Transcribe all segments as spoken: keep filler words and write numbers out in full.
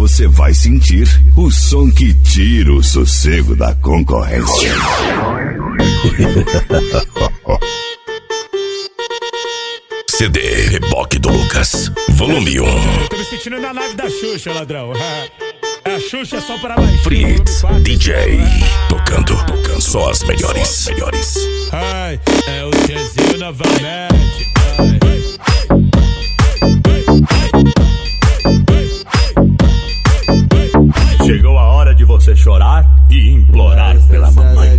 você vai sentir o som que tira o sossego da concorrência. C D Reboque do Lucas, volume um. Tô me sentindo na live da Xuxa, ladrão. A Xuxa é só para mais. Fritz, D J, tocando, tocando só as melhores, só as melhores. Ai, é o Tchezinho novamente. Ai. Chegou a hora de você chorar e implorar pela mamãe.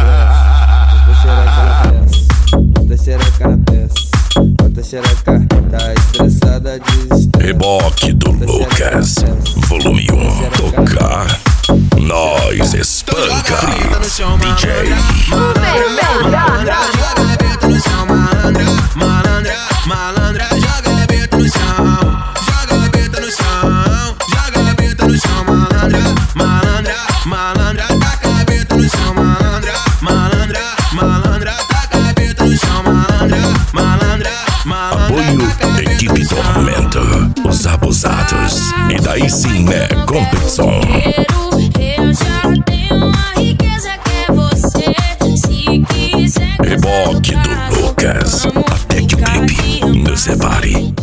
Bota xereca na peça, bota xereca, tá estressada, desesperada. Reboque do Lucas, volume um. Tocar, nós espanca. D J Malandra, joga a beta no chão, malandra, malandra, malandra, joga a beta no chão, joga a beta no chão, joga a beta no chão, malandra, malandra, malandra, taca a beta no chão, malandra, malandra, malandra, taca a beta no chão, malandra, malandra, malandra. Apoio Equipe Tormenta, os abusados. E daí sim é competição. Eu já tenho uma riqueza que é você. Se quiser. Reboque do Lucas, até que o clipe nos separe.